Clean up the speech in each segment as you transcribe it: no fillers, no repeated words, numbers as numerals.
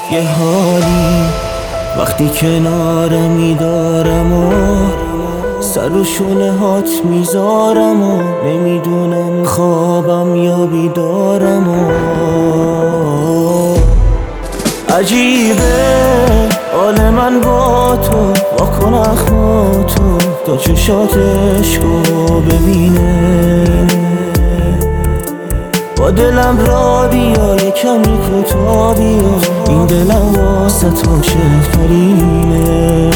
یه حالی وقتی کنارمی دارم و سر و شونه هات میذارم و نمیدونم خوابم یا بیدارم و عجیبه حال من با تو، واکن اخماتو تا چشات عشقو ببینه، با دلم را بیا یه کمی کوتاه بیا، این دلم واسه تو عاشق ترینه.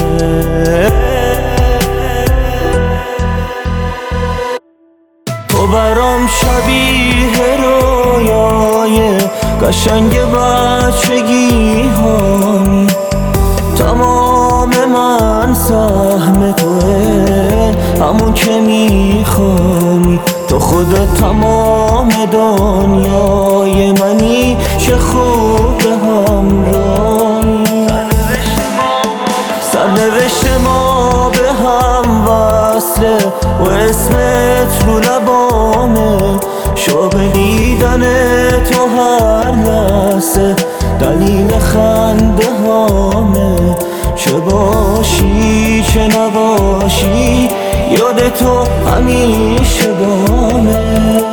تو برام شبیه رویای قشنگ بچگی هامی، تمام من سهم توه، همون که میخوانی، تو خودت تمام دنیای منی، چه خوب به همراهی، سرنوشت ما به هم وصله و اسمت رو لبامه، شوق دیدن تو هر لحظه دلیل خنده هامه، چه باشی چه نباشی یاد تو همیشه بامه.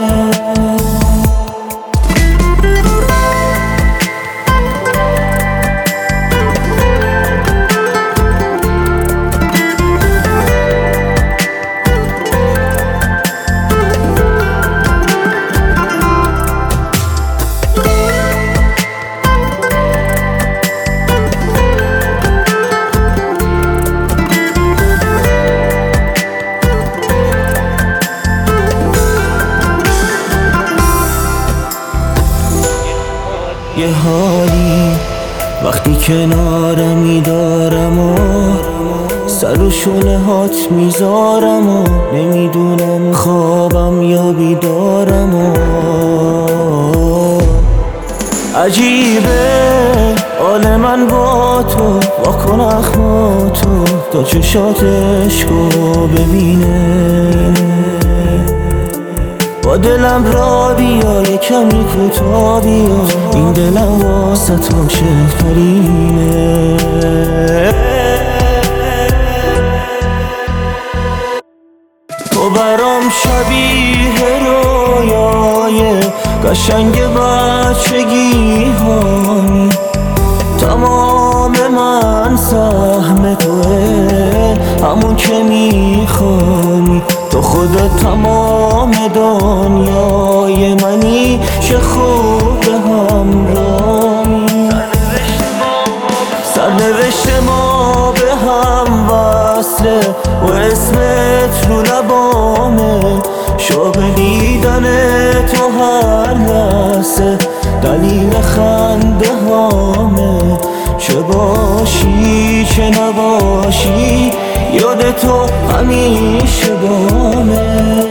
یه حالی وقتی کنارمی دارم و سر و شونه هات میذارم و نمیدونم خوابم یا بیدارم و عجیبه حال من با تو، واکن اخماتو تا چشات عشقو ببینه، با دلم را بیا یه کمی کوتاه بیا، این دلم واسه تو عاشق ترینه. تو برام شبیه رویای قشنگ بچگی هامی، تمام من سهم توه، همون که میخوانی، تو خودت تمام دنیای منی، چه خوب به همراهی، سرنوشت ما به هم وصله و اسمت رو لبامه، شوق دیدن تو هر لحظه دلیل خنده هامه، چه باشی چه نباشی یاد تو همیشه بامه.